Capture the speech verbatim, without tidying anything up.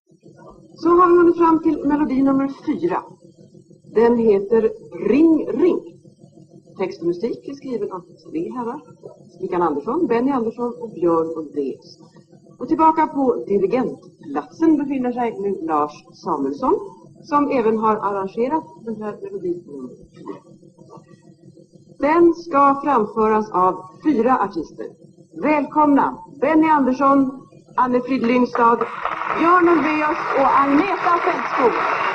Så har vi hunnit fram till melodi nummer fyra. Den heter Ring, ring. Text och musik är skriven av tre herrar. Stickan Andersson, Benny Andersson och Björn Ulvaeus. Och tillbaka på dirigentplatsen befinner sig nu Lars Samuelsson, som även har arrangerat den här melodin nummer fyra. Den ska framföras av fyra artister. Välkomna Benny Andersson, Anne-Frid Lyngstad, Björn Ulvaeus och Agneta Fältskog.